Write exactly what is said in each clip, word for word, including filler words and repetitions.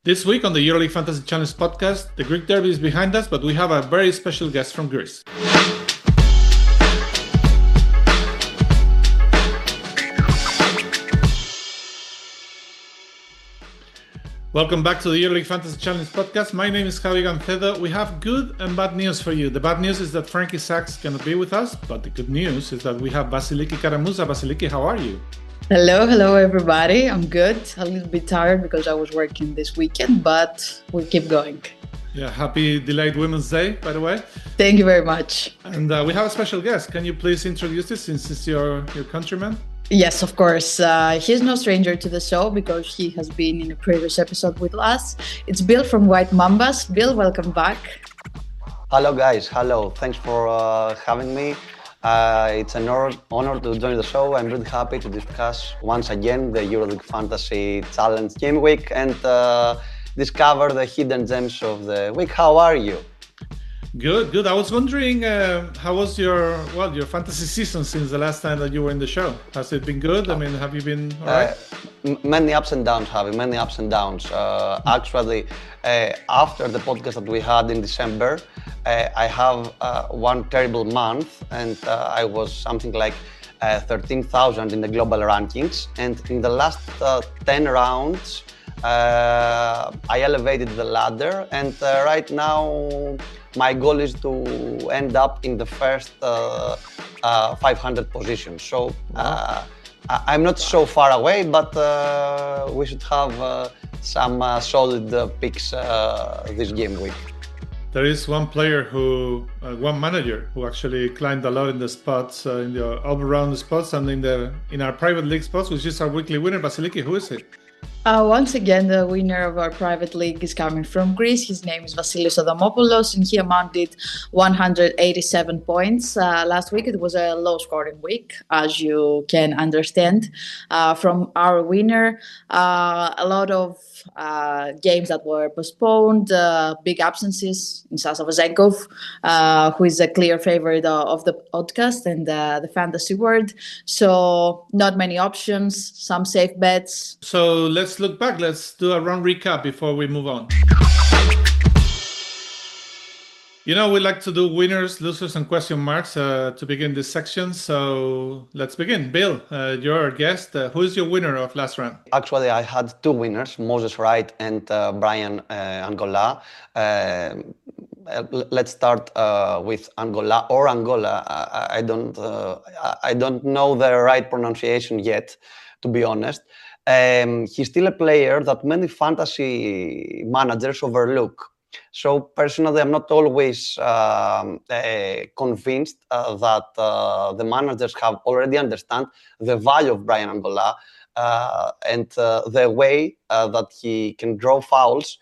This week on the EuroLeague Fantasy Challenge podcast, the Greek derby is behind us, but we have a very special guest from Greece. Welcome back to the EuroLeague Fantasy Challenge podcast. My name is Javi Gancedo. We have good and bad news for you. The bad news is that Frankie Sachs cannot be with us, but the good news is that we have Vasiliki Karamuza. Vasiliki, how are you? Hello, hello everybody. I'm good. A little bit tired because I was working this weekend, but we keep going. Yeah, happy delayed Women's Day, by the way. Thank you very much. And uh, we have a special guest. Can you please introduce this since it's your, your countryman? Yes, of course. Uh, he's no stranger to the show because he has been in a previous episode with us. It's Bill from White Mambas. Bill, welcome back. Hello, guys. Hello. Thanks for uh, having me. Uh, it's an honor, honor to join the show. I'm really happy to discuss once again the EuroLeague Fantasy Challenge Game Week and uh, discover the hidden gems of the week. How are you? Good, good. I was wondering, uh, how was your well your fantasy season since the last time that you were in the show? Has it been good? I mean, have you been all right? Uh, m- many ups and downs, Javi, many ups and downs. Uh, actually, uh, after the podcast that we had in December, uh, I have uh, one terrible month, and uh, I was something like uh, thirteen thousand in the global rankings. And in the last uh, ten rounds, uh, I elevated the ladder, and uh, right now my goal is to end up in the first uh, uh, five hundred position. So uh, I'm not so far away, but uh, we should have uh, some uh, solid uh, picks uh, this game week. There is one player who, uh, one manager who actually climbed a lot in the spots, uh, in the all-round spots, and in the in our private league spots, which is our weekly winner. Vasiliki, who is it? Uh, once again, the winner of our private league is coming from Greece. His name is Vasilis Adamopoulos, and he amounted one hundred eighty-seven points. Uh, last week, it was a low-scoring week, as you can understand. Uh, from our winner, uh, a lot of uh, games that were postponed, uh, big absences in Sasa Vazenkov, uh, who is a clear favorite uh, of the podcast and uh, the fantasy world. So not many options, some safe bets. So let's look back. Let's do a run recap before we move on. You know, we like to do winners, losers, and question marks uh, to begin this section. So let's begin. Bill, uh, you're our guest. Uh, who is your winner of last round? Actually, I had two winners, Moses Wright and uh, Brian uh, Angola. Uh, let's start uh, with Angola or Angola. I, I don't, uh, I don't know the right pronunciation yet, to be honest. Um, he's still a player that many fantasy managers overlook. So personally, I'm not always um, uh, convinced uh, that uh, the managers have already understand the value of Brian Angola uh, and uh, the way uh, that he can draw fouls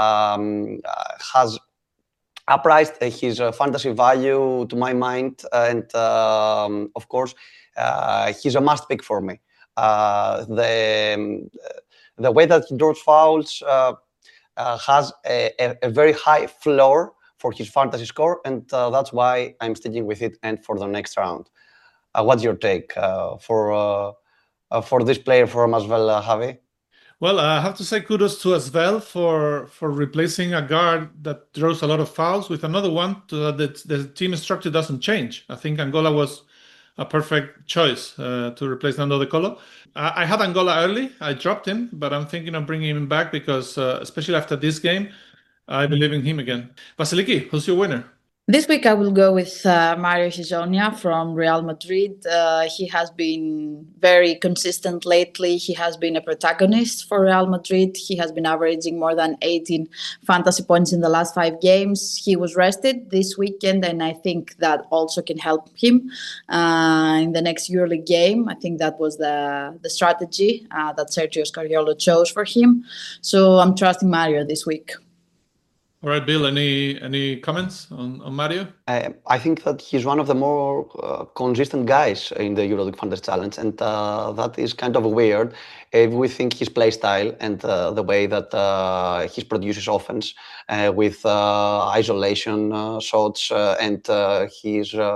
um, uh, has upraised his uh, fantasy value to my mind. And um, of course, uh, he's a must pick for me. Uh, the um, the way that he draws fouls uh, uh, has a, a, a very high floor for his fantasy score, and uh, that's why I'm sticking with it. And for the next round, uh, what's your take uh, for uh, uh, for this player from Asvel, uh, Javi? Well, I have to say kudos to Asvel for for replacing a guard that draws a lot of fouls with another one so that the, the team structure doesn't change. I think Angola was a perfect choice uh, to replace Nando De Colo. I, I had Angola early. I dropped him, but I'm thinking of bringing him back because, uh, especially after this game, I believe in him again. Vasiliki, who's your winner? This week I will go with uh, Mario Hezonja from Real Madrid. Uh, he has been very consistent lately. He has been a protagonist for Real Madrid. He has been averaging more than eighteen fantasy points in the last five games. He was rested this weekend, and I think that also can help him uh, in the next EuroLeague game. I think that was the, the strategy uh, that Sergio Scariolo chose for him. So I'm trusting Mario this week. All right, Bill, any any comments on, on Mario? Uh, I think that he's one of the more uh, consistent guys in the EuroLeague Fantasy Challenge, and uh, that is kind of weird if we think his play style and uh, the way that uh, he produces offense uh, with uh, isolation uh, shots uh, and uh, his uh,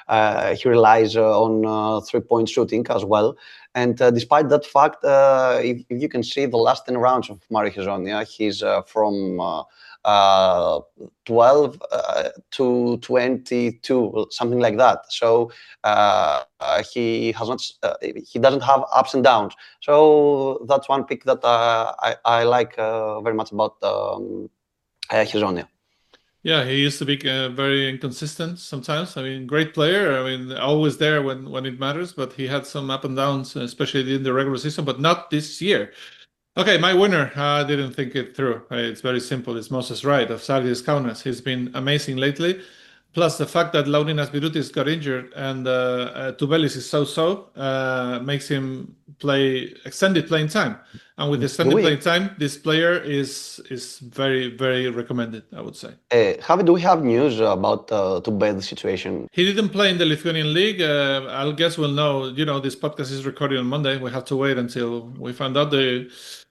uh, he relies uh, on uh, three-point shooting as well. And uh, despite that fact, uh, if, if you can see the last ten rounds of Mario Hezonja, he's uh, from uh, uh, twelve uh, to twenty-two, something like that. So uh, uh, he has not, uh, he doesn't have ups and downs. So that's one pick that uh, I, I like uh, very much about um, uh, Hezonja. Yeah, he used to be uh, very inconsistent sometimes. I mean, great player. I mean, always there when, when it matters, but he had some up and downs, especially in the regular season, but not this year. Okay, my winner, I uh, didn't think it through. Uh, it's very simple. It's Moses Wright of Žalgiris Kaunas. He's been amazing lately. Plus the fact that Laurynas Birutis got injured and uh, uh, Tubelis is so-so uh, makes him play extended playing time. And with extended playing time, this player is is very, very recommended, I would say. Uh, have, do we have news about uh, Tubelis' situation? He didn't play in the Lithuanian league. Uh, I'll guess we'll know. You know, this podcast is recorded on Monday. We have to wait until we find out the...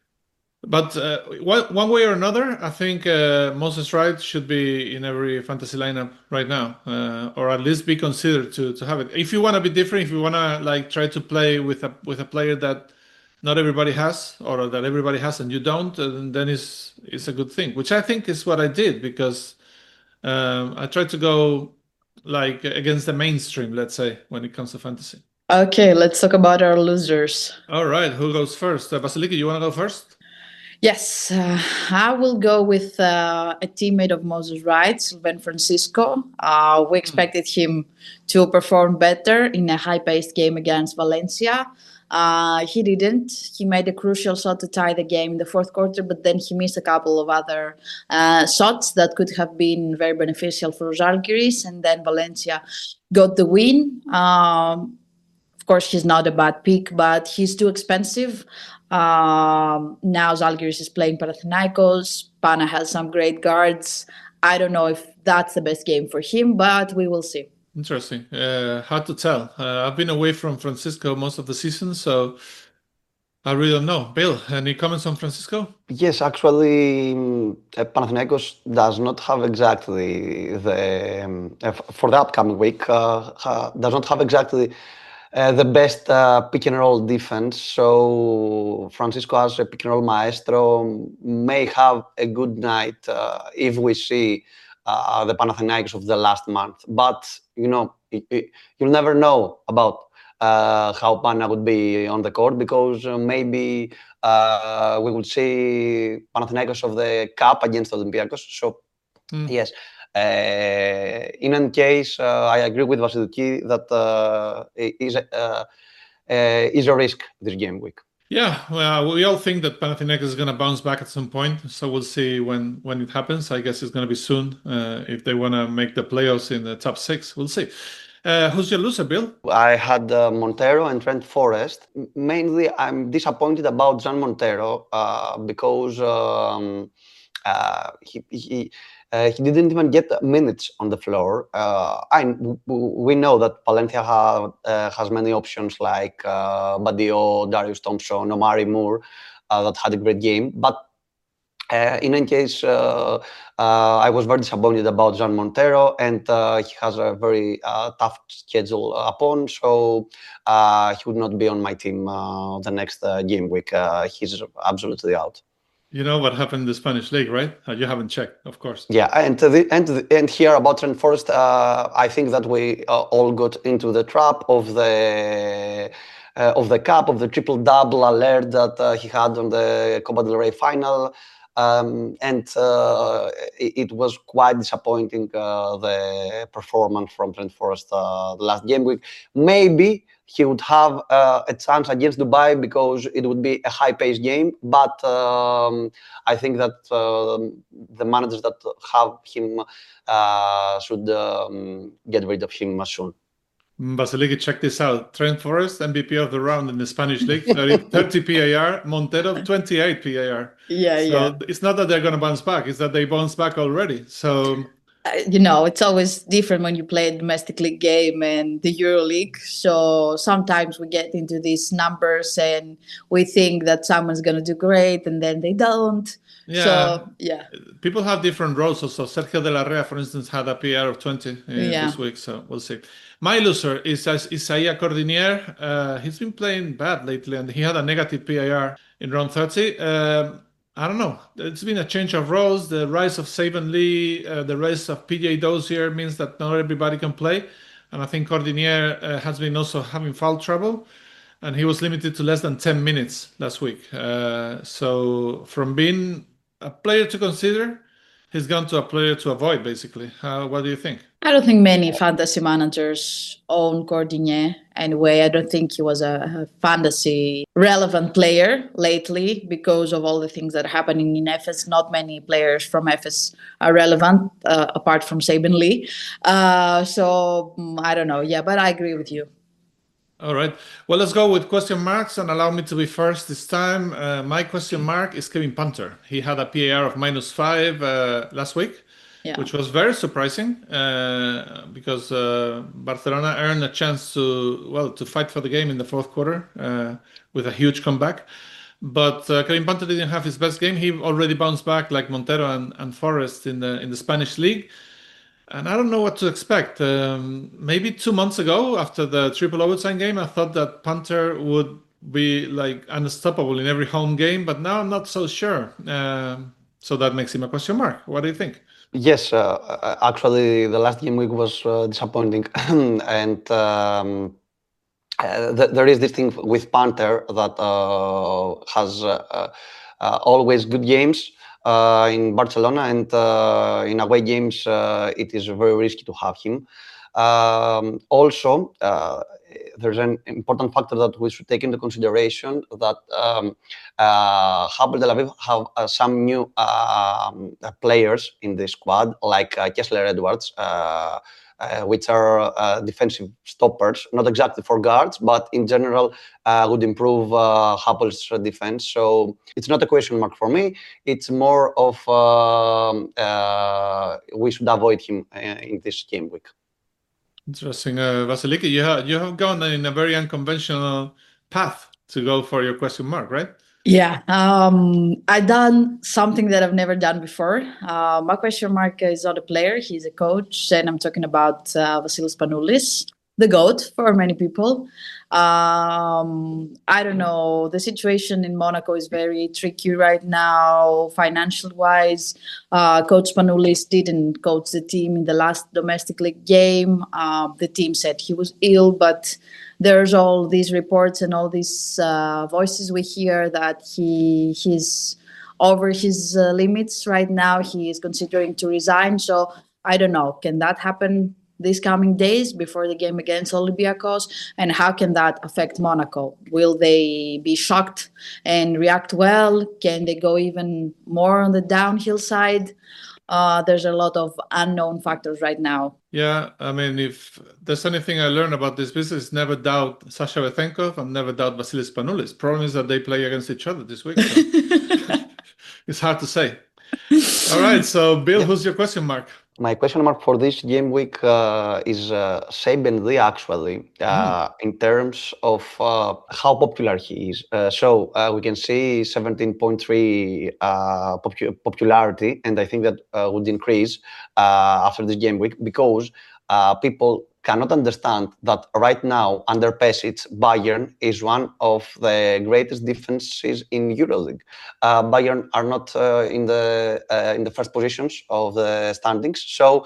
But uh, one, one way or another, I think uh, Moses Wright should be in every fantasy lineup right now, uh, or at least be considered to to have it. If you want to be different, if you want to like try to play with a with a player that not everybody has, or that everybody has and you don't, uh, then it's it's a good thing. Which I think is what I did, because um, I tried to go like against the mainstream, let's say, when it comes to fantasy. Okay, let's talk about our losers. All right, who goes first? Uh, Vasiliki, you want to go first? Yes, uh, I will go with uh, a teammate of Moses Wright, Sylvain Francisco. Uh, we expected him to perform better in a high-paced game against Valencia. Uh, he didn't. He made a crucial shot to tie the game in the fourth quarter, but then he missed a couple of other uh, shots that could have been very beneficial for Žalgiris, and then Valencia got the win. Um, of course, he's not a bad pick, but he's too expensive. Um, now Žalgiris is playing Panathinaikos. Pana has some great guards. I don't know if that's the best game for him, but we will see. Interesting. Uh, hard to tell. Uh, I've been away from Francisco most of the season, so I really don't know. Bill, any comments on Francisco? Yes, actually, um, Panathinaikos does not have exactly the, um, for the upcoming week, uh, uh, does not have exactly Uh, the best uh, pick and roll defense. So Francisco as a pick and roll maestro may have a good night uh, if we see uh, the Panathinaikos of the last month. But you know, it, it, you'll never know about uh, how Pana would be on the court, because uh, maybe uh, we will see Panathinaikos of the cup against Olympiacos. So mm. yes. Uh, in any case, uh, I agree with Vasiliki that uh, is uh, uh, is a risk this game week. Yeah, well, we all think that Panathinaikos is going to bounce back at some point, so we'll see when when it happens. I guess it's going to be soon uh, if they want to make the playoffs in the top six. We'll see. Uh, who's your loser, Bill? I had uh, Montero and Trent Forrest. Mainly, I'm disappointed about Jean Montero uh, because um, uh, he. he Uh, he didn't even get minutes on the floor. Uh, I, we know that Valencia have, uh, has many options like uh, Badio, Darius Thompson, Omari Moore uh, that had a great game. But uh, in any case, uh, uh, I was very disappointed about Jean Montero, and uh, he has a very uh, tough schedule upon, so uh, he would not be on my team uh, the next uh, game week. Uh, he's absolutely out. You know what happened in the Spanish league, right? Uh, you haven't checked, of course. Yeah, and the, and the, and here about Trent Forrest, uh, I think that we uh, all got into the trap of the uh, of the cup, of the triple double alert that uh, he had on the Copa del Rey final, um, and uh, it, it was quite disappointing uh, the performance from Trent Forrest uh, the last game week. Maybe he would have uh, a chance against Dubai because it would be a high-paced game. But um, I think that uh, the managers that have him uh, should um, get rid of him soon. Vasiliki, check this out. Trent Forrest, M V P of the round in the Spanish league, thirty P A R. Montero, twenty-eight P A R. Yeah, so yeah. It's not that they're going to bounce back. It's that they bounce back already. So... Uh, you know, it's always different when you play a domestic league game and the EuroLeague. So sometimes we get into these numbers and we think that someone's going to do great and then they don't. Yeah. So yeah, People have different roles. So Sergio de la Rea, for instance, had a P R of twenty uh, Yeah. this week. So we'll see. My loser is Is- Isaiah Cordinier. Uh, he's been playing bad lately, and he had a negative P I R in round thirty. Um, I don't know. It's been a change of roles. The rise of Saban Lee, uh, the rise of P J Dozier means that not everybody can play. And I think Cordinier uh, has been also having foul trouble, and he was limited to less than ten minutes last week. Uh, so from being a player to consider, he's gone to a player to avoid, basically. How, what do you think? I don't think many fantasy managers own Cordinier anyway. I don't think he was a, a fantasy relevant player lately because of all the things that are happening in F S. Not many players from F S are relevant uh, apart from Saban Lee. Uh, so mm, I don't know. Yeah, but I agree with you. All right. Well, let's go with question marks and allow me to be first this time. Uh, my question mark is Kevin Punter. He had a P A R of minus five uh, last week, Yeah. which was very surprising uh, because uh, Barcelona earned a chance to, well, to fight for the game in the fourth quarter uh, with a huge comeback. But uh, Kevin Punter didn't have his best game. He already bounced back like Montero and, and Forrest in the in the Spanish league. And I don't know what to expect. Um, maybe two months ago, after the triple overtime game, I thought that Punter would be like unstoppable in every home game, but now I'm not so sure. Um, so that makes him a question mark. What do you think? Yes, uh, uh, actually, the last game week was uh, disappointing, and um, uh, th- there is this thing with Panther that uh, has uh, uh, uh, always good games uh, in Barcelona, and uh, in away games, uh, it is very risky to have him. Um, also, uh, there's an important factor that we should take into consideration that um, uh, Hapoel Tel Aviv have uh, some new um, uh, players in the squad, like uh, Kessler Edwards, uh, uh, which are uh, defensive stoppers, not exactly for guards, but in general uh, would improve uh, Hapoel's defense. So it's not a question mark for me. It's more of um uh, we should avoid him uh, in this game week. Interesting. Uh, Vasiliki, you have, you have gone in a very unconventional path to go for your question mark, right? Yeah, um, I done something that I've never done before. Uh, my question mark is not a player; he's a coach, and I'm talking about uh, Vasilis Panoulis, the GOAT for many people. Um, I don't know. The situation in Monaco is very tricky right now, financial wise. Uh, coach Panoulis didn't coach the team in the last domestic league game. Uh, the team said he was ill, but there's all these reports and all these uh, voices we hear that he he's over his uh, limits right now. He is considering to resign. So I don't know. Can that happen these coming days before the game against Olympiacos? And how can that affect Monaco? Will they be shocked and react well? Can they go even more on the downhill side? Uh, there's a lot of unknown factors right now. Yeah, I mean, if there's anything I learned about this business, never doubt Sasha Vethenkov and never doubt Vasilis Panoulis. Problem is that they play against each other this week. So it's hard to say. All right, so Bill, yeah. Who's your question mark? My question mark for this game week uh, is uh, Saban Lee, actually, uh, mm. in terms of uh, how popular he is. Uh, so uh, we can see seventeen point three uh, popu- popularity, and I think that uh, would increase uh, after this game week because uh, people cannot understand that right now, under Pesic, Bayern is one of the greatest defenses in EuroLeague. Uh, Bayern are not uh, in the uh, in the first positions of the standings, so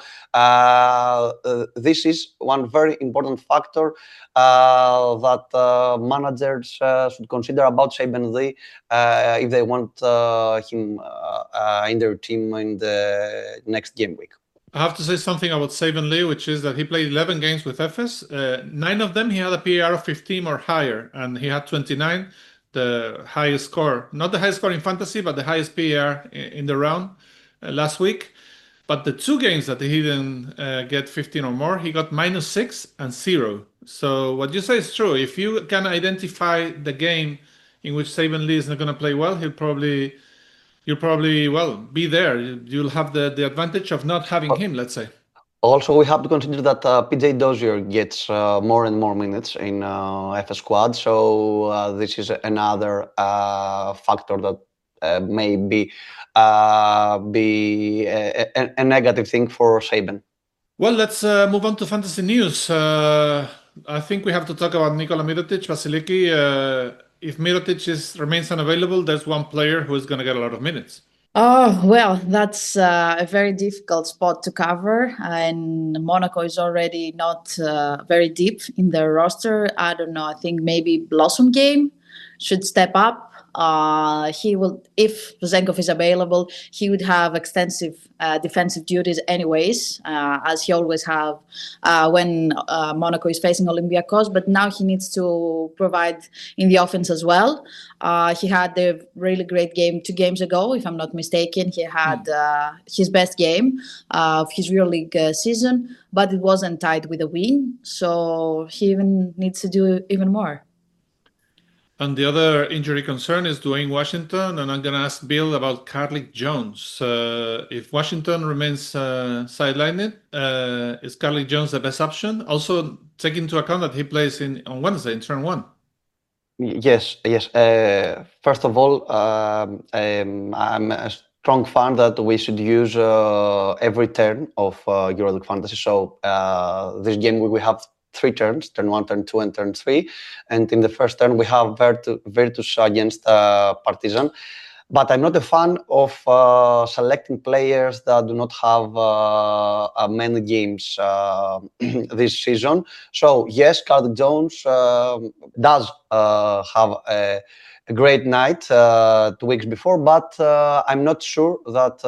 uh, uh, this is one very important factor uh, that uh, managers uh, should consider about Saban Lee uh, if they want uh, him uh, in their team in the next game week. I have to say something about Saban Lee, which is that he played eleven games with F S. Uh, nine of them, he had a P A R of fifteen or higher, and he had twenty-nine, the highest score. Not the highest score in fantasy, but the highest P A R in, in the round uh, last week. But the two games that he didn't uh, get fifteen or more, he got minus six and zero. So what you say is true. If you can identify the game in which Saban Lee is not going to play well, he'll probably... You'll probably, well, be there. You'll have the, the advantage of not having him, let's say. Also, we have to consider that uh, P J Dozier gets uh, more and more minutes in uh, F S squad. So uh, this is another uh, factor that uh, maybe uh, be a, a, a negative thing for Saban. Well, let's uh, move on to fantasy news. Uh, I think we have to talk about Nikola Mirotic, Vasiliki. Uh, if Mirotic is, remains unavailable, there's one player who is going to get a lot of minutes. Oh, well, that's uh, a very difficult spot to cover. And Monaco is already not uh, very deep in their roster. I don't know. I think maybe Blossom Game should step up. Uh, he will, if Vezenkov is available, he would have extensive uh, defensive duties anyways, uh, as he always have uh, when uh, Monaco is facing Olympiacos. But now he needs to provide in the offense as well. Uh, he had a really great game two games ago, if I'm not mistaken. He had uh, his best game uh, of his EuroLeague uh, season, but it wasn't tied with a win. So he even needs to do even more. And the other injury concern is Dwayne Washington, and I'm going to ask Bill about Carlik Jones. Uh, if Washington remains uh, sidelined, uh, is Carlik Jones the best option? Also, take into account that he plays in on Wednesday in turn one. Yes, yes. Uh, first of all, um, um, I'm a strong fan that we should use uh, every turn of uh, EuroLeague Fantasy. So uh, this game we have three turns, turn one, turn two, and turn three. And in the first turn, we have Virtus, Virtus against uh, Partizan. But I'm not a fan of uh, selecting players that do not have uh, uh, many games uh, this season. So yes, Carlik Jones uh, does uh, have a, a great night uh, two weeks before, but uh, I'm not sure that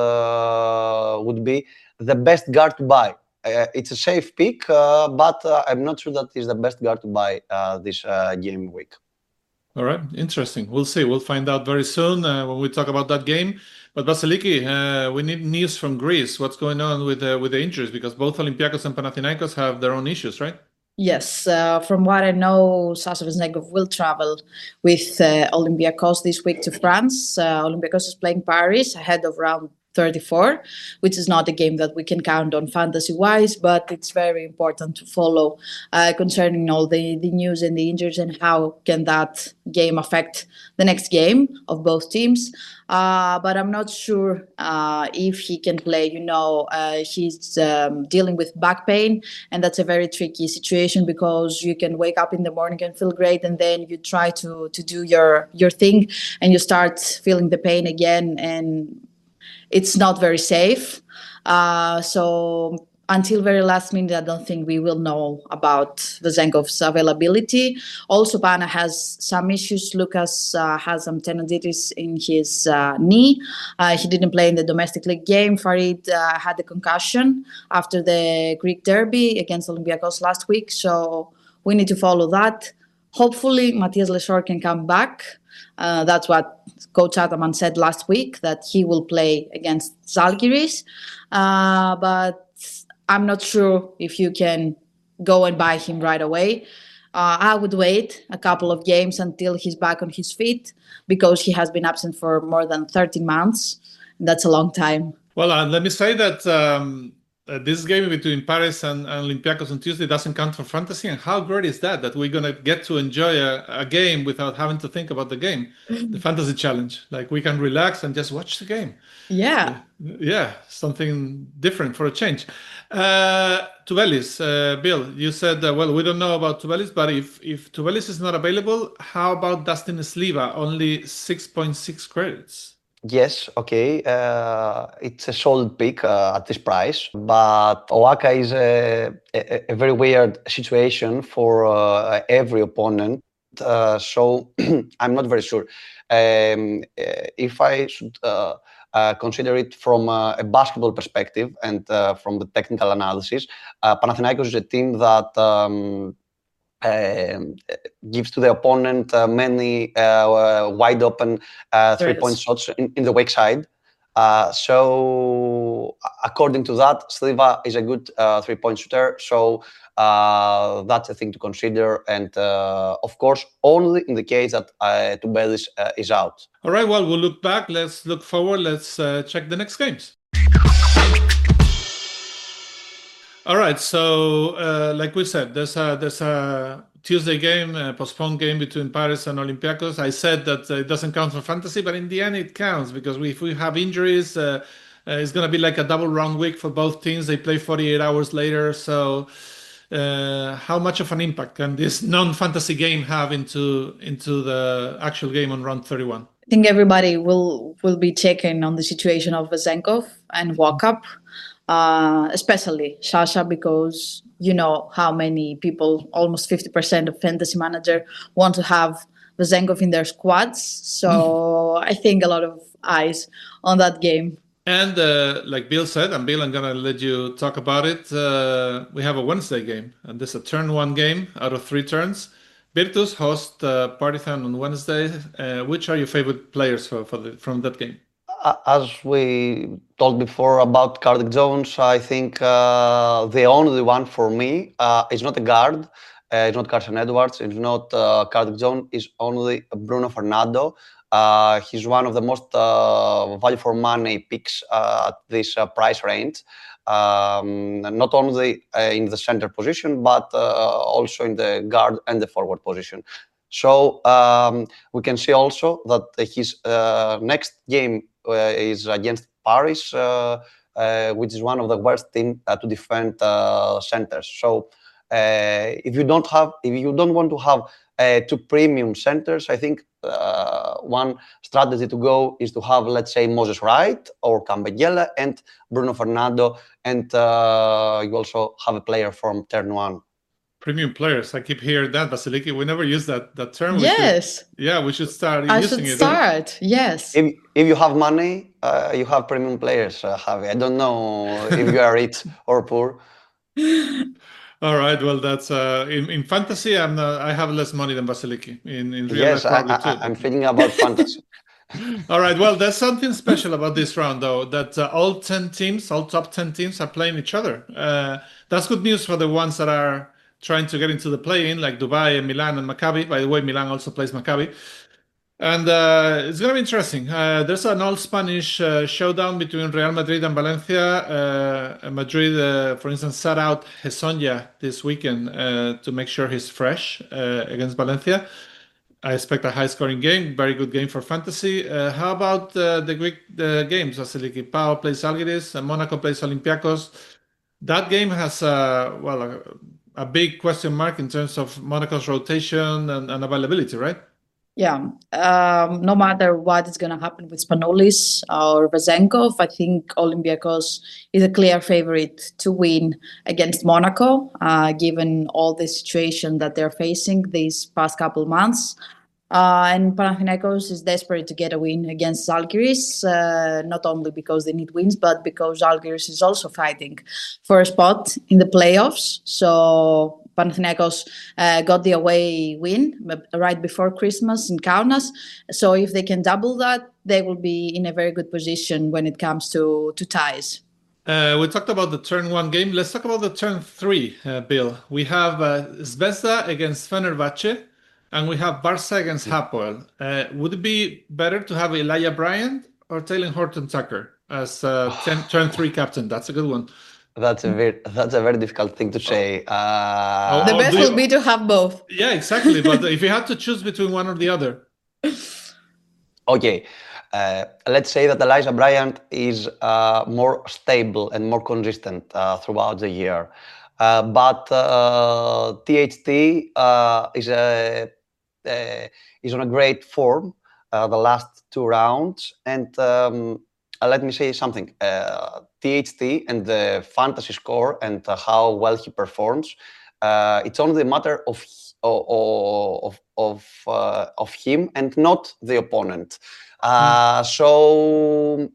uh, would be the best guard to buy. Uh, it's a safe pick, uh, but uh, I'm not sure that is the best guard to buy uh, this uh, game week. All right, interesting. We'll see. We'll find out very soon uh, when we talk about that game. But Vasiliki, uh, we need news from Greece. What's going on with uh, with the injuries? Because both Olympiacos and Panathinaikos have their own issues, right? Yes, uh, from what I know, Sasha Vezenkov will travel with uh, Olympiacos this week to France. Uh, Olympiacos is playing Paris ahead of round thirty-four, which is not a game that we can count on fantasy-wise, but it's very important to follow uh, concerning all the, the news and the injuries and how can that game affect the next game of both teams. Uh, but I'm not sure uh, if he can play. You know, uh, he's um, dealing with back pain, and that's a very tricky situation because you can wake up in the morning and feel great, and then you try to to do your your thing, and you start feeling the pain again, and it's not very safe. Uh, so until very last minute, I don't think we will know about Vezenkov's availability. Also, Pana has some issues. Lucas uh, has some tendonitis in his uh, knee. Uh, he didn't play in the domestic league game. Farid uh, had a concussion after the Greek derby against Olympiacos last week. So we need to follow that. Hopefully, Matthias Lesor can come back. Uh, that's what Coach Ataman said last week, that he will play against Zalgiris. Uh, but I'm not sure if you can go and buy him right away. Uh, I would wait a couple of games until he's back on his feet because he has been absent for more than thirteen months. That's a long time. Well, uh, let me say that um, uh, this game between Paris and, and Olympiacos on Tuesday doesn't count for fantasy. And how great is that, that we're going to get to enjoy a, a game without having to think about the game, the fantasy challenge. Like we can relax and just watch the game. Yeah. Uh, yeah, something different for a change. Uh, Tubelis, uh, Bill, you said, uh, well, we don't know about Tubelis, but if, if Tubelis is not available, how about Dustin Sliva? Only six point six credits. Yes, okay. Uh, it's a solid pick uh, at this price, but Oaka is a, a, a very weird situation for uh, every opponent. Uh, so I'm not very sure. Um, if I should uh, uh, consider it from uh, a basketball perspective and uh, from the technical analysis, uh, Panathinaikos is a team that um, Uh, gives to the opponent uh, many uh, wide open uh, three-point shots in, in the weak side. Uh, so according to that, Sliva is a good uh, three-point shooter. So uh, that's a thing to consider. And uh, of course, only in the case that uh, Tubelis uh, is out. All right, well, we'll look back. Let's look forward. Let's uh, check the next games. All right, so uh, like we said, there's a there's a Tuesday game, uh, postponed game between Paris and Olympiacos. I said that uh, it doesn't count for fantasy, but in the end it counts because we, if we have injuries, uh, uh, it's going to be like a double round week for both teams. They play forty-eight hours later. So uh, how much of an impact can this non-fantasy game have into into the actual game on round thirty-one? I think everybody will will be checking on the situation of Vezenkov and Walkup, uh, especially Sasha, because you know how many people, almost fifty percent of fantasy manager, want to have Vezenkov in their squads. So I think a lot of eyes on that game. And uh, like Bill said, and Bill, I'm going to let you talk about it. Uh, we have a Wednesday game, and this is a turn one game out of three turns. Virtus host uh, Partizan on Wednesday. Uh, which are your favorite players for, for the, from that game? As we told before about Cardiff Jones, I think uh, the only one for me uh, is not a guard. Uh, it's not Carson Edwards. It's not uh, Cardiff Jones. It's only Bruno Fernando. Uh, he's one of the most uh, value for money picks uh, at this uh, price range. Um, not only uh, in the center position, but uh, also in the guard and the forward position. So um, we can see also that his uh, next game uh, is against Paris, uh, uh, which is one of the worst teams uh, to defend uh, centers. So uh, if you don't have, if you don't want to have uh, two premium centers, I think uh, one strategy to go is to have, let's say, Moses Wright or Cambagella and Bruno Fernando, and uh, you also have a player from turn one. Premium players. I keep hearing that, Vasiliki. We never use that that term. We yes. Should, yeah, we should start I using should it. start. Yes. If if you have money, uh, you have premium players, uh, Javi. I don't know if you are rich or poor. All right. Well, that's uh, in in fantasy. I'm not, I have less money than Vasiliki. In in real yes, life, probably I, too. I, I'm thinking about fantasy. All right. Well, there's something special about this round, though, that uh, all ten teams, all top ten teams, are playing each other. Uh, that's good news for the ones that are trying to get into the play-in, like Dubai and Milan and Maccabi. By the way, Milan also plays Maccabi. And uh, it's going to be interesting. Uh, there's an all-Spanish uh, showdown between Real Madrid and Valencia. Uh, Madrid, uh, for instance, sat out Hesonja this weekend uh, to make sure he's fresh uh, against Valencia. I expect a high-scoring game, very good game for fantasy. Uh, how about uh, the Greek the games? Vasiliki, Pau plays Žalgiris, and Monaco plays Olympiacos. That game has, uh, well, a, a big question mark in terms of Monaco's rotation and, and availability, right? Yeah, um, no matter what is going to happen with Spanoulis or Vezenkov, I think Olympiacos is a clear favorite to win against Monaco, uh, given all the situation that they're facing these past couple months. Uh, and Panathinaikos is desperate to get a win against Žalgiris, uh, not only because they need wins, but because Žalgiris is also fighting for a spot in the playoffs. So Panathinaikos uh, got the away win right before Christmas in Kaunas. So if they can double that, they will be in a very good position when it comes to, to ties. Uh, we talked about the turn one game. Let's talk about the turn three, uh, Bill. We have uh, Zvezda against Fenerbahce, and we have Barca against Hapoel. Uh, would it be better to have Elijah Bryant or Taylor Horton-Tucker as uh, ten, turn three captain? That's a good one. That's a very that's a very difficult thing to say. Uh, the oh, best you, will be to have both. Yeah, exactly. But if you had to choose between one or the other. Okay, uh, let's say that Elijah Bryant is uh, more stable and more consistent uh, throughout the year. Uh, but uh, T H T uh, is a uh, is on a great form uh, the last two rounds, and um, uh, let me say something. Uh, T H T and the fantasy score and uh, how well he performs, uh, it's only a matter of of of uh, of him and not the opponent. Uh, mm. So.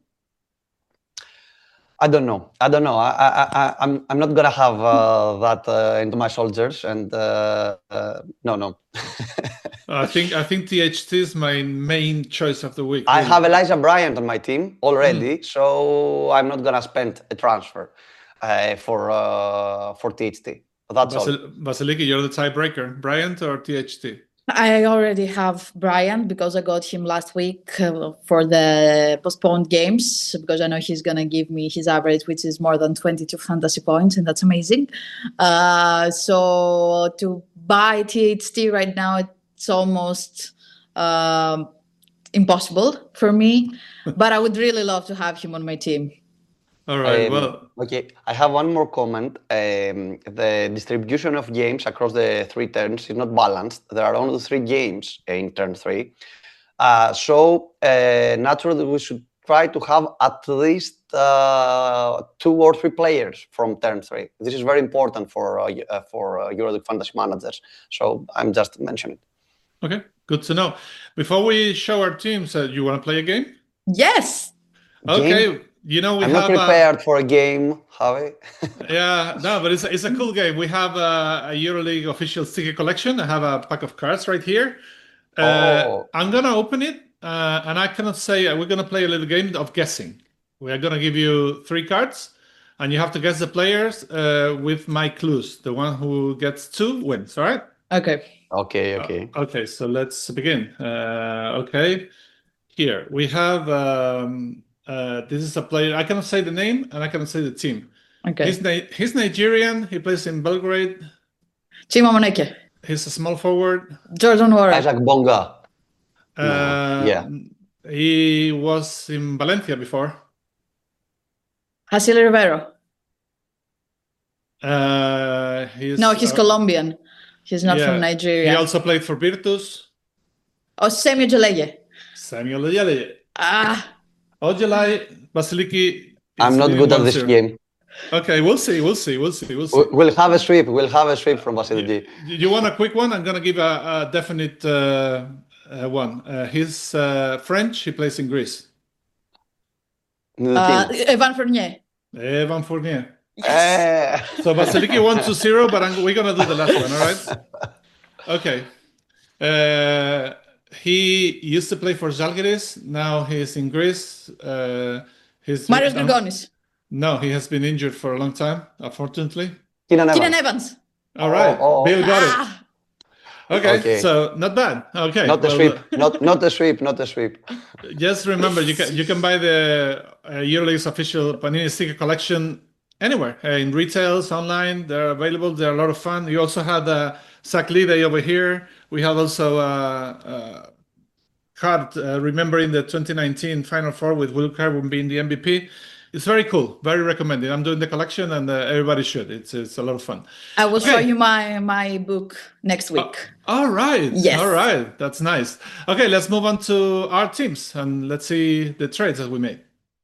I don't know. I don't know. I, I, I, I'm, I'm not gonna have uh, that uh, into my soldiers, and uh, uh, no, no. I think I think T H T is my main choice of the week. I really. have Elijah Bryant on my team already, mm. so I'm not gonna spend a transfer uh, for uh, for T H T. That's Vasil- all. Vasiliki, you're the tiebreaker. Bryant or T H T? I already have Bryant because I got him last week uh, for the postponed games, because I know he's going to give me his average, which is more than twenty-two fantasy points, and that's amazing. Uh, so to buy T H T right now, it's almost um, impossible for me. But I would really love to have him on my team. All right. Um, Well, okay, I have one more comment. Um, the distribution of games across the three turns is not balanced. There are only three games in turn three. Uh, so uh, naturally, we should try to have at least uh, two or three players from turn three. This is very important for uh, uh, for uh, EuroLeague fantasy managers. So I'm just mentioning. okay, good to know. Before we show our teams, uh, you want to play a game? Yes. Okay. Game? You know, we I'm have not prepared for a game, Javi. yeah, no, but it's a, it's a cool game. We have a, a EuroLeague official sticker collection. I have a pack of cards right here. Uh, Oh. I'm gonna open it, uh, and I cannot say uh, we're gonna play a little game of guessing. We are gonna give you three cards, and you have to guess the players uh, with my clues. The one who gets two wins. All right? Okay. Okay, okay. Uh, okay, so let's begin. Uh, okay, here we have. Um, uh, this is a player. I cannot say the name, and I cannot say the team. Okay. He's, Ni- he's Nigerian. He plays in Belgrade. Chima Moneke. He's a small forward. Jordan Warren. Isaac Bonga. Uh, yeah. He was in Valencia before. Hasil Rivero. Uh, he's, No, he's uh, Colombian. He's not yeah. from Nigeria. He also played for Virtus. Oh, Samuel Jaleye. Samuel Ojale. Ah. Ojale, Vasiliki. I'm not good at this game. Okay, we'll see, we'll see, we'll see, we'll see. We'll have a sweep. We'll have a sweep from Vasiliki. You, you want a quick one? I'm gonna give a, a definite uh, uh, one. Uh, he's uh, French. He plays in Greece. Uh, Evan Fournier. Evan Fournier. Yes. So Vasiliki one to zero, but I'm, we're gonna do the last one. All right. Okay. Uh, he used to play for Žalgiris. Now he's in Greece. Uh, he's Marios um, Grigonis. No, he has been injured for a long time, unfortunately. Keenan Evans. Keenan Evans. All right, Oh, oh. Bill got Ah. it. Okay, Okay. so not bad. Okay, Not the well, sweep. Not not the sweep. Not the sweep. Just remember, you can you can buy the uh, EuroLeague's official Panini sticker collection anywhere uh, in retails, online. They're available. They're a lot of fun. You also had uh, Zach Day over here. We have also uh, uh, card uh, remembering the twenty nineteen Final Four with Will Carwin being the M V P. It's very cool. Very recommended. I'm doing the collection, and uh, everybody should. It's it's a lot of fun. I will Okay. show you my my book next week. Uh, all right. Yes. All right. That's nice. Okay, let's move on to our teams and let's see the trades that we made.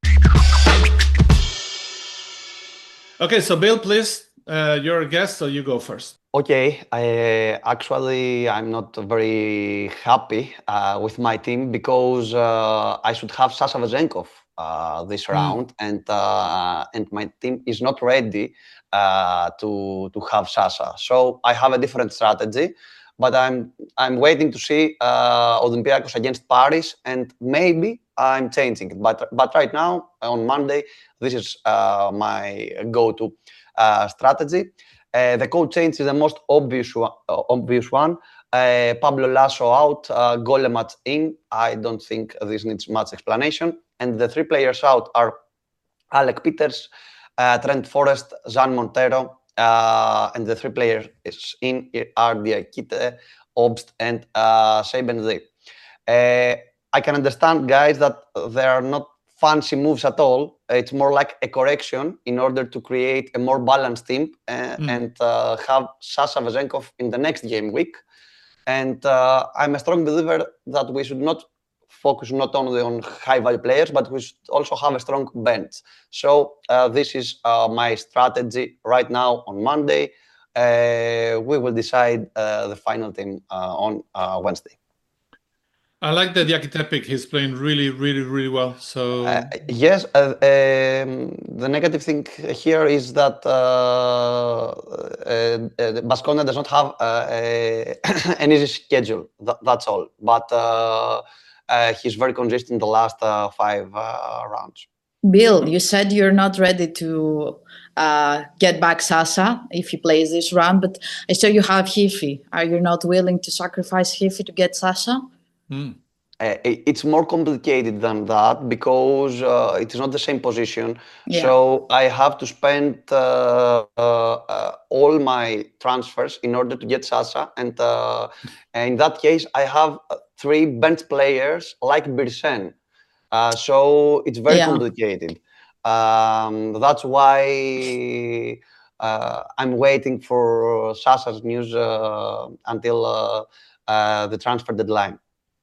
Okay, so Bill, please, uh, you're a guest, so you go first. Okay, I, actually, I'm not very happy uh, with my team because uh, I should have Sasha Vezenkov uh, this Mm. round, and uh, and my team is not ready uh, to to have Sasha. So I have a different strategy, but I'm I'm waiting to see uh, Olympiacos against Paris, and maybe I'm changing it. But but right now on Monday, this is uh, my go-to uh, strategy. Uh, the code change is the most obvious one. Uh, obvious one. Uh, Pablo Lasso out, uh, Golemac in. I don't think this needs much explanation. And the three players out are Alec Peters, uh, Trent Forrest, Jean Montero, uh, and the three players in are Diakite, Obst, and uh, Shaben Lee. Uh, I can understand, guys, that there are not fancy moves at all. It's more like a correction in order to create a more balanced team uh, Mm. and uh, have Sasha Vezenkov in the next game week. And uh, I'm a strong believer that we should not focus not only on high-value players, but we should also have a strong bench. So uh, this is uh, my strategy right now on Monday. Uh, we will decide uh, the final team uh, on uh, Wednesday. I like the Diakite pick. He's playing really, really, really well. So Uh, yes, uh, um, the negative thing here is that uh, uh, uh, Baskonia does not have uh, a, an easy schedule. Th that's all. But uh, uh, he's very consistent in the last uh, five uh, rounds. Bill, you said you're not ready to uh, get back Sasa if he plays this round, but I saw you have Hifi. Are you not willing to sacrifice Hifi to get Sasa? mm. Uh, it- it's more complicated than that because uh, it is not the same position. Yeah. So I have to spend uh, uh, uh, all my transfers in order to get Sasa. And uh, in that case, I have uh, three bench players like Birsen. Uh, so it's very Yeah. complicated. Um, that's why uh, I'm waiting for Sasa's news uh, until uh, uh, the transfer deadline.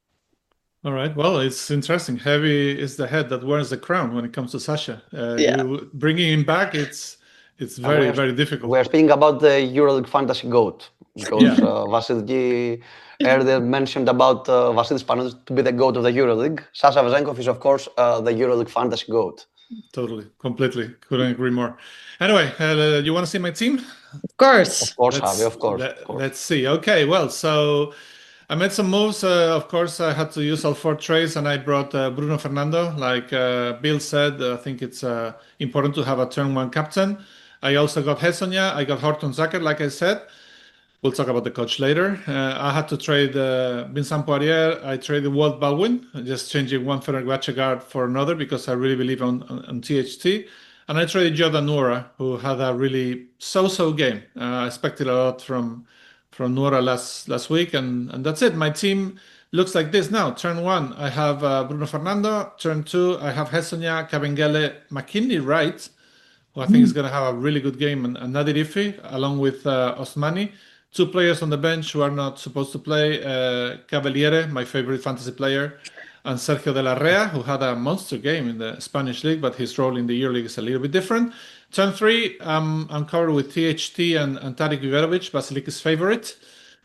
All right. Well, it's interesting. Heavy is the head that wears the crown when it comes to Sasha. Uh, Yeah. you bringing him back, it's it's And very we are- very difficult. We are speaking about the EuroLeague fantasy goat because Yeah. uh, Vasiliki earlier mentioned about uh, Vasilis Panoutis to be the goat of the EuroLeague. Sasha Vezenkov is, of course, uh, the EuroLeague fantasy goat. Totally, completely. Couldn't agree more. Anyway, uh, you want to see my team? Of course. Of course, Let's- Javi, of course. let- of course. Let's see. Okay, well, so I made some moves. Uh, of course, I had to use all four trades, and I brought uh, Bruno Fernando. Like uh, Bill said, I think it's uh, important to have a turn one captain. I also got Hessonia. I got Horton Zucker, like I said. We'll talk about the coach later. Uh, I had to trade uh, Vincent Poirier. I traded Walt Baldwin, just changing one Fenerbahce guard for another because I really believe on, on, on T H T. And I traded Jordan Noura, who had a really so-so game. Uh, I expected a lot from from Noura last last week, and and that's it. My team looks like this now. Turn one, I have uh, Bruno Fernando. Turn two, I have Hessonia, Kabengele, McKinley Wright, who I think is going to have a really good game, and, and Nadir Ifi, along with uh, Osmani. Two players on the bench who are not supposed to play, uh, Cavaliere, my favorite fantasy player, and Sergio de la Rea, who had a monster game in the Spanish league, but his role in the EuroLeague is a little bit different. Turn three, um, I'm covered with T H T and, and Tarik Viverovic, Vasiliki's favorite.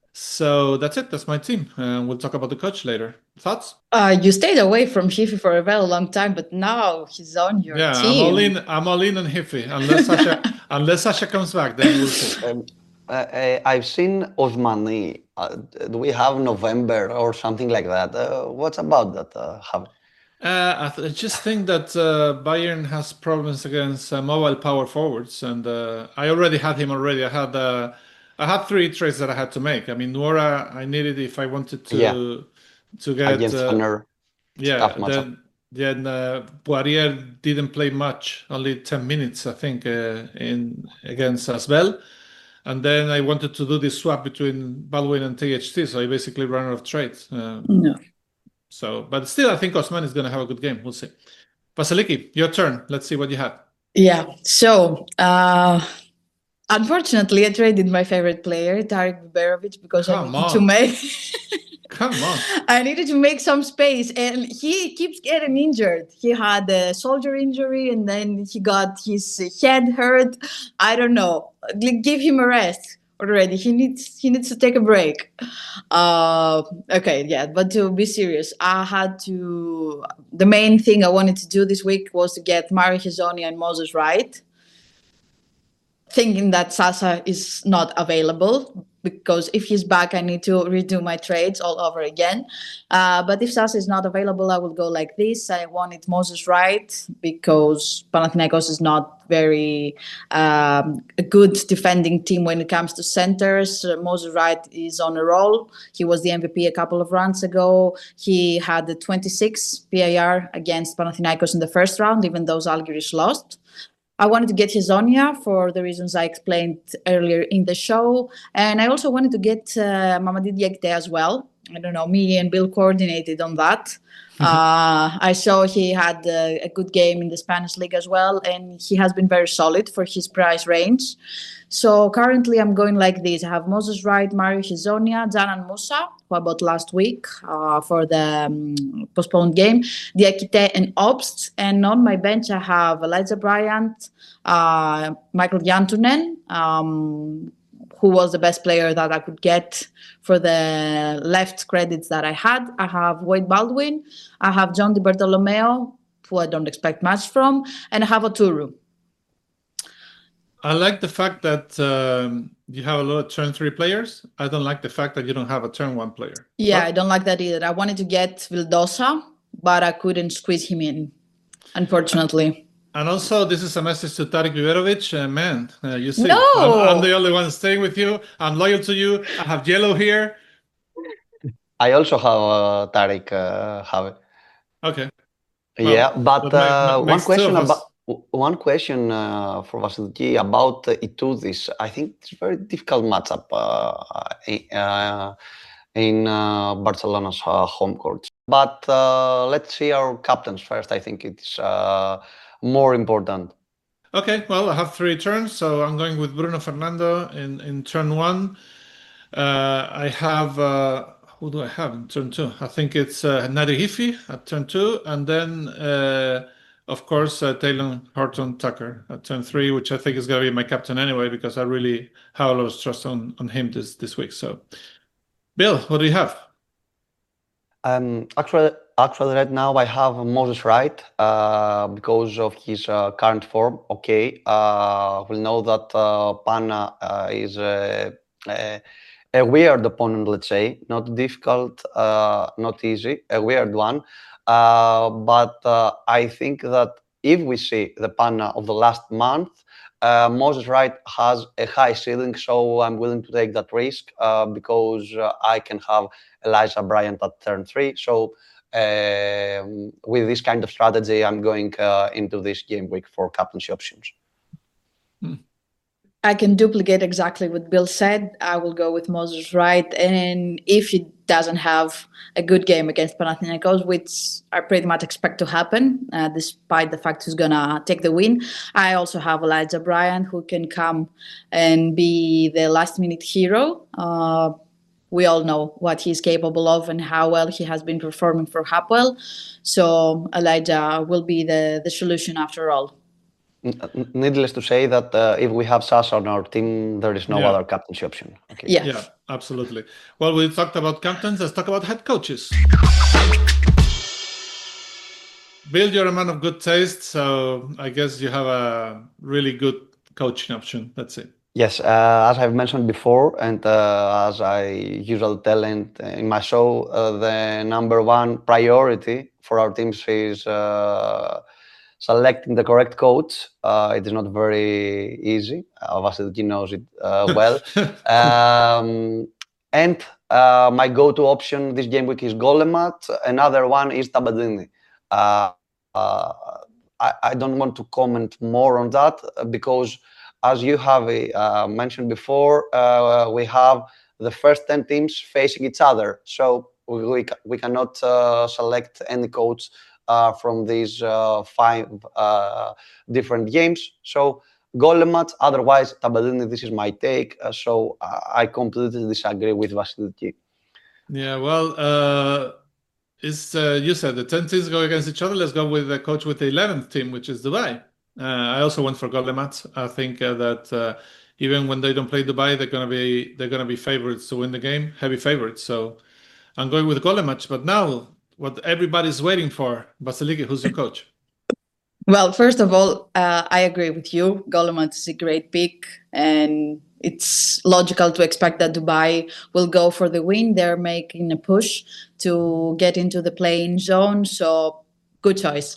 So that's it. That's my team. Uh, we'll talk about the coach later. Thoughts? Uh, you stayed away from Hifi for a very long time, but now he's on your yeah, team. I'm all in. I'm all in on Hifi. Unless Sasha, unless Sasha comes back, then we'll see. Um, uh, uh, I've seen Osmani. Uh, do we have November or something like that? Uh, what's about that, uh, Javi? Uh, I, th- I just think that uh, Bayern has problems against uh, mobile power forwards, and uh, I already had him already. I had uh, I had three trades that I had to make. I mean, Noura, I needed if I wanted to Yeah. to get Against uh, Fener. yeah. tough matchup. Then then uh, Poirier didn't play much, only ten minutes, I think, uh, in against Asbel. And then I wanted to do this swap between Baldwin and T H T, so I basically ran out of trades. Uh, No. so, but still, I think Osman is going to have a good game. We'll see. Vasiliki, your turn. Let's see what you have. Yeah. So, uh, unfortunately, I traded my favorite player, Tarik Viverovic, because I Come needed to on. make Come on. I needed to make some space, and he keeps getting injured. He had a shoulder injury, and then he got his head hurt. I don't know. Like, give him a rest already. He needs he needs to take a break. Uh, okay, yeah. But to be serious, I had to. The main thing I wanted to do this week was to get Mario Hezonja and Moses Wright, thinking that Sasa is not available, because if he's back, I need to redo my trades all over again. Uh, but if Sasa is not available, I will go like this. I wanted Moses Wright because Panathinaikos is not very um, a good defending team when it comes to centers. Uh, Moses Wright is on a roll. He was the M V P a couple of rounds ago. He had the twenty-six P A R against Panathinaikos in the first round, even though Zalgiris lost. I wanted to get Hezonja for the reasons I explained earlier in the show. And I also wanted to get uh, Mamadi Diakite as well. I don't know, me and Bill coordinated on that. Mm-hmm. uh, I saw he had uh, a good game in the Spanish league as well, and he has been very solid for his price range. So currently I'm going like this. I have Moses Wright, Mario Hezonja, Zanan Musa, who I bought last week uh, for the um, postponed game, Diakite and Obst. And on my bench I have Elijah Bryant, uh, Michael Jantunen, um, who was the best player that I could get for the left credits that I had. I have Wade Baldwin, I have John Di Bartolomeo, who I don't expect much from, and I have Oturu. I like the fact that um, you have a lot of turn three players. I don't like the fact that you don't have a turn one player. Yeah, But- I don't like that either. I wanted to get Vildosa, but I couldn't squeeze him in, unfortunately. And also, this is a message to Tarik Viverovic. Uh, man, uh, you see, No! I'm, I'm the only one staying with you. I'm loyal to you. I have yellow here. I also have uh, Tarek uh, have. Okay. Yeah, Well, but that ma- uh, ma- one makes two question of about us. w- one question uh, for Vasiliki about uh, Itoudis. I think it's a very difficult matchup uh, in, uh, in uh, Barcelona's uh, home court. But uh, let's see our captains first. I think it's uh, more important. Okay, well, I have three turns, so I'm going with Bruno Fernando in, in turn one. Uh, I have, uh, who do I have in turn two? I think it's uh, Nadi Hifi at turn two, and then, uh, of course, uh, Taylor Horton Tucker at turn three, which I think is going to be my captain anyway, because I really have a lot of trust on, on him this, this week. So, Bill, what do you have? Um, actually, actually, right now I have Moses Wright uh, because of his uh, current form. Okay, uh, we know that uh, Pana uh, is a, a, a weird opponent, let's say, not difficult, uh, not easy, a weird one. Uh, but uh, I think that if we see the Pana of the last month, uh, Moses Wright has a high ceiling, so I'm willing to take that risk uh, because uh, I can have Elijah Bryant at turn three. So um, with this kind of strategy, I'm going uh, into this game week for captaincy options. Hmm. I can duplicate exactly what Bill said. I will go with Moses Wright. And if he doesn't have a good game against Panathinaikos, which I pretty much expect to happen, uh, despite the fact he's going to take the win, I also have Elijah Bryant, who can come and be the last-minute hero. Uh, we all know what he's capable of and how well he has been performing for Hapoel. So Elijah will be the, the solution after all. Needless to say that uh, if we have Sasha on our team, there is no Yeah. other captaincy option. Okay. Yes. Yeah, absolutely. Well, we talked about captains. Let's talk about head coaches. Bill, you're a man of good taste, so I guess you have a really good coaching option. That's it. Yes, uh, as I've mentioned before, and uh, as I usually tell in, in my show, uh, the number one priority for our teams is uh, selecting the correct coach. Uh, it is not very easy. Uh, Vasiliki knows it uh, well. um, and uh, my go-to option this game week is Golemat. Another one is Tabadini. Uh, uh, I, I don't want to comment more on that because as you have uh, mentioned before, uh, we have the first ten teams facing each other. So we, we, we cannot uh, select any coach uh, from these uh, five uh, different games. So Golemat, otherwise Tabadini, this is my take. Uh, so I completely disagree with Vasiliki. Yeah, well, uh, is uh, you said the ten teams go against each other. Let's go with the coach with the eleventh team, which is Dubai. Uh, I also went for Golemat. I think uh, that uh, even when they don't play Dubai, they're gonna be they're gonna be favorites to win the game, heavy favorites. So I'm going with Golemat. But now, what everybody's waiting for, Vasiliki, who's your coach? Well, first of all, uh, I agree with you. Golemat is a great pick, and it's logical to expect that Dubai will go for the win. They're making a push to get into the playing zone, so good choice.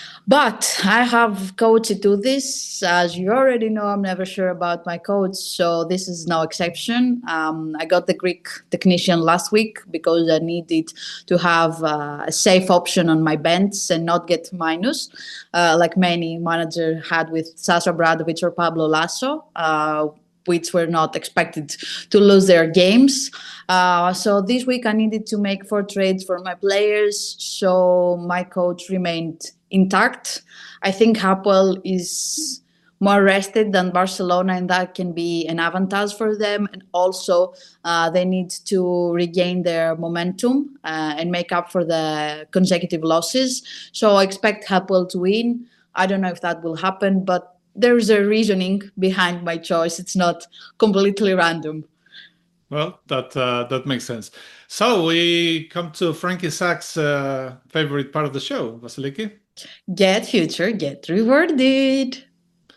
But I have coach to this. As you already know, I'm never sure about my coach, so this is no exception. Um, I got the Greek technician last week because I needed to have uh, a safe option on my bench and not get minus, uh, like many managers had with Sasha Obradovic or Pablo Lasso. Uh, which were not expected to lose their games. Uh, so this week I needed to make four trades for my players, so my coach remained intact. I think Hapoel is more rested than Barcelona, and that can be an advantage for them. And also, uh, they need to regain their momentum uh, and make up for the consecutive losses. So I expect Hapoel to win. I don't know if that will happen, but there's a reasoning behind my choice. It's not completely random. Well, that uh, that makes sense. So we come to Frankie Sack's uh, favorite part of the show, Vasiliki. Get future, get rewarded.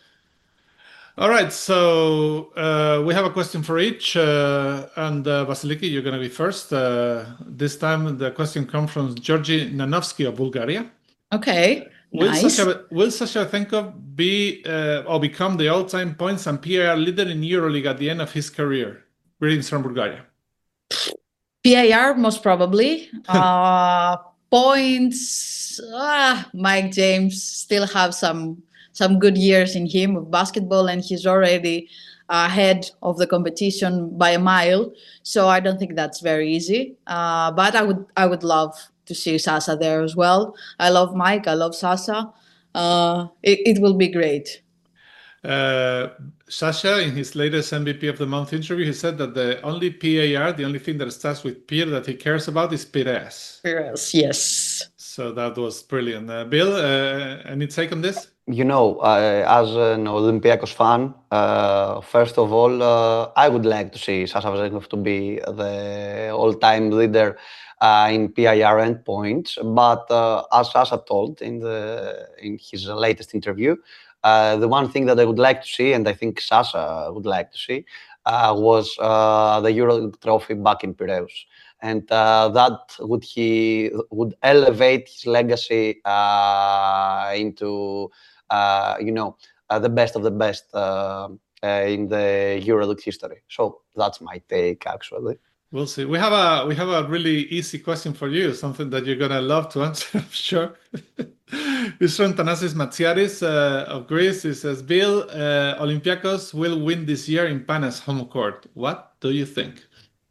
All right, so uh, we have a question for each, uh, and uh, Vasiliki, you're going to be first. Uh, this time, the question comes from Georgi Nanovsky of Bulgaria. Okay, Will nice. Sasha will Sasha be uh, or become the all-time points and P R leader in EuroLeague at the end of his career? Greetings from Bulgaria. P A R, most probably. uh, points, ah, Mike James still have some some good years in him of basketball, and he's already ahead of the competition by a mile. So I don't think that's very easy. Uh, but I would I would love to see Sasa there as well. I love Mike. I love Sasa. Uh, it, it will be great. Uh, Sasha, in his latest M V P of the Month interview, he said that the only P A R, the only thing that starts with P that he cares about is Pires. Pires, yes. So that was brilliant. Uh, Bill, uh, any take on this? You know, uh, as an Olympiacos fan, uh, first of all, uh, I would like to see Sasha Vezenkov to be the all-time leader uh, in P I R endpoints. But uh, as Sasha told in the in his latest interview, uh, the one thing that I would like to see, and I think Sasha would like to see, uh, was uh, the EuroLeague trophy back in Piraeus. And uh, that would he would elevate his legacy uh, into uh, you know uh, the best of the best uh, uh, in the EuroLeague history. So that's my take, actually. We'll see. We have a we have a really easy question for you, something that you're gonna love to answer, I'm sure. It's from Thanasis Matsiaris uh, of Greece. He says, Bill, uh, Olympiacos will win this year in Panas home court. What do you think?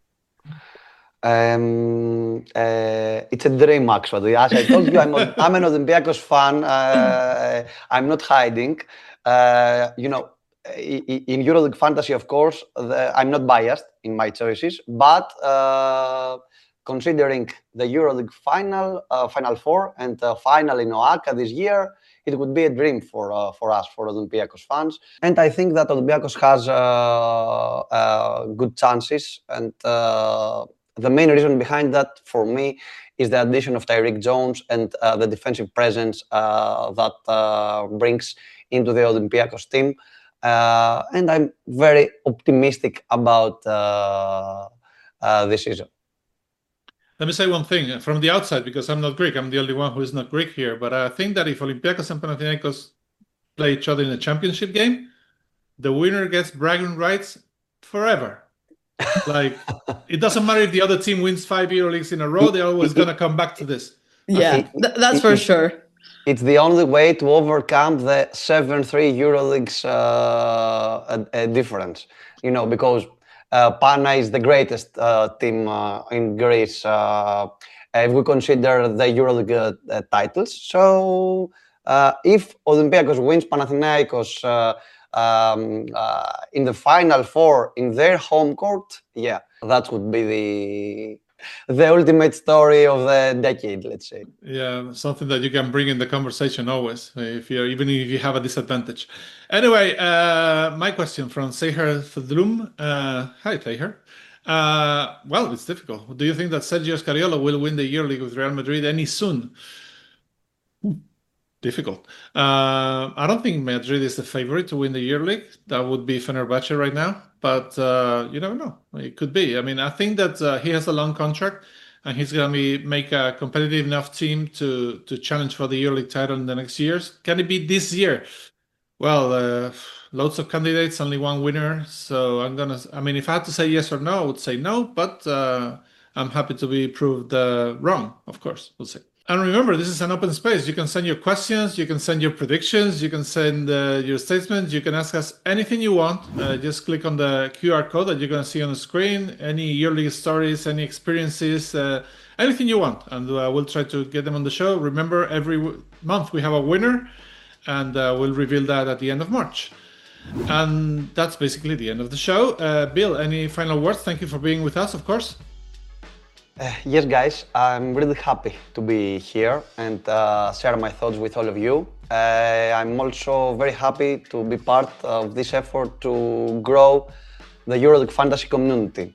Um, uh, it's a dream, actually. As I told you, I'm, a, I'm an Olympiacos fan. Uh, I'm not hiding. Uh, you know, in EuroLeague Fantasy, of course, the, I'm not biased in my choices, but uh, considering the EuroLeague final, uh, Final Four, and uh, final in Oaxaca this year, it would be a dream for uh, for us, for Olympiacos fans. And I think that Olympiacos has uh, uh, good chances. And uh, the main reason behind that, for me, is the addition of Tyreek Jones and uh, the defensive presence uh, that uh, brings into the Olympiacos team. Uh, and I'm very optimistic about uh, uh, this season. Let me say one thing from the outside, because I'm not Greek. I'm the only one who is not Greek here. But I think that if Olympiacos and Panathinaikos play each other in a championship game, the winner gets bragging rights forever. Like, it doesn't matter if the other team wins five EuroLeagues in a row, they're always going to come back to this. Yeah, th that's for sure. It's the only way to overcome the seven three EuroLeagues uh, a, a difference, you know, because uh, Pana is the greatest uh, team uh, in Greece uh, if we consider the EuroLeague uh, titles. So uh, if Olympiacos wins Panathinaikos uh, um, uh, in the Final Four in their home court, yeah, that would be the the ultimate story of the decade, let's say. Yeah, something that you can bring in the conversation always, if you're even if you have a disadvantage. Anyway, uh, my question from Seher Thudrum. Uh, hi, Seher. Uh, well, it's difficult. Do you think that Sergio Scariolo will win the EuroLeague with Real Madrid any soon? Difficult. Uh, I don't think Madrid is the favorite to win the EuroLeague. That would be Fenerbahce right now, but uh, you never know. It could be. I mean, I think that uh, he has a long contract, and he's going to make a competitive enough team to to challenge for the EuroLeague title in the next years. Can it be this year? Well, uh, loads of candidates, only one winner. So I'm gonna. I mean, if I had to say yes or no, I would say no. But uh, I'm happy to be proved uh, wrong. Of course, we'll see. And remember, this is an open space. You can send your questions, you can send your predictions, you can send uh, your statements, you can ask us anything you want. Uh, just click on the Q R code that you're going to see on the screen, any EuroLeague stories, any experiences, uh, anything you want. And uh, we'll try to get them on the show. Remember, every w- month we have a winner, and uh, we'll reveal that at the end of March. And that's basically the end of the show. Uh, Bill, any final words? Thank you for being with us, of course. Uh, yes, guys, I'm really happy to be here and uh, share my thoughts with all of you. Uh, I'm also very happy to be part of this effort to grow the EuroLeague fantasy community.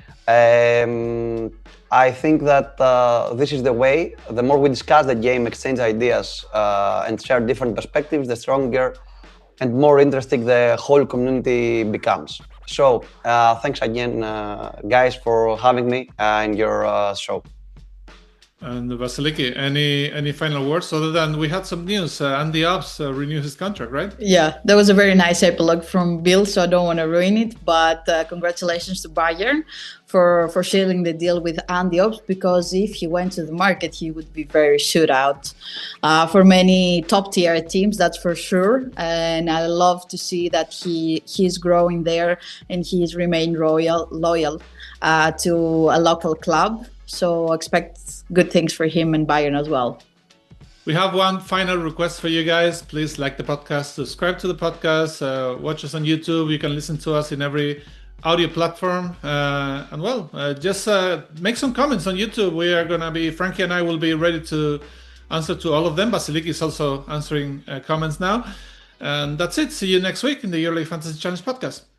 Um, I think that uh, this is the way. The more we discuss the game, exchange ideas, uh, and share different perspectives, the stronger and more interesting the whole community becomes. So, uh, thanks again, uh, guys, for having me uh, in your uh, show. And Vasiliki, any any final words other than we had some news? Uh, Andy Obbs uh, renewed his contract, right? Yeah, that was a very nice epilogue from Bill, so I don't want to ruin it. But uh, congratulations to Bayern for for sealing the deal with Andy Obbs, because if he went to the market, he would be very shut out uh, for many top tier teams, that's for sure. And I love to see that he he's growing there and he's remained royal loyal uh, to a local club. So expect good things for him and Bayern as well. We have one final request for you guys. Please like the podcast, subscribe to the podcast, uh, watch us on YouTube. You can listen to us in every audio platform. Uh, and well, uh, just uh, make some comments on YouTube. We are going to be, Frankie and I will be ready to answer to all of them. Vasiliki is also answering uh, comments now. And that's it. See you next week in the Yearly Fantasy Challenge podcast.